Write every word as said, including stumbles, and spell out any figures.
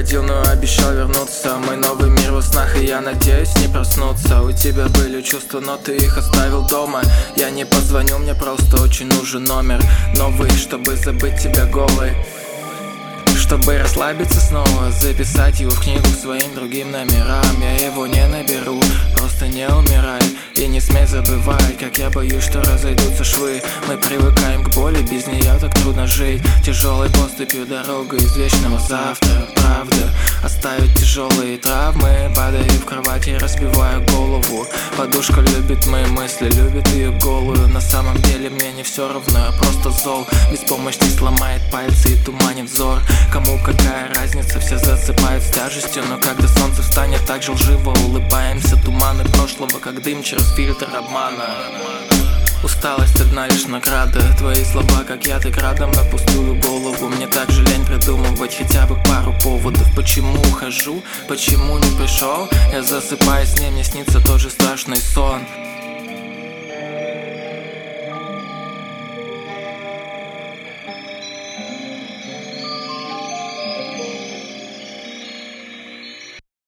уходил, но обещал вернуться. Мой новый мир во снах, и я надеюсь не проснуться. У тебя были чувства, но ты их оставил дома. Я не позвоню, мне просто очень нужен номер новый, чтобы забыть тебя голой, чтобы расслабиться снова, записать его в книгу к своим другим номерам. Я его не наберу, просто не умирай. И не смей забывать, как я боюсь, что разойдутся швы. Мы привыкаем к боли, без нее так трудно жить. Тяжелой поступью дорога из вечного завтра. Правда, оставить тяжелые травмы. Падаю в кровати, разбиваю голову. Подушка любит мои мысли, любит ее голую. На самом деле мне не все равно, я просто зол. Беспомощность сломает пальцы и туманит взор. Кому какая разница, все засыпают с тяжестью. Но когда солнце встанет, так же лживо улыбаемся. Туманы прошлого, как дым через фильтр обмана. Усталость одна лишь награда. Твои слова, как яд, и градом на пустую голову. Мне так же лень придумывать хотя бы пару поводов. Почему ухожу, почему не пришел? Я засыпаю с ней, мне снится тот же страшный сон.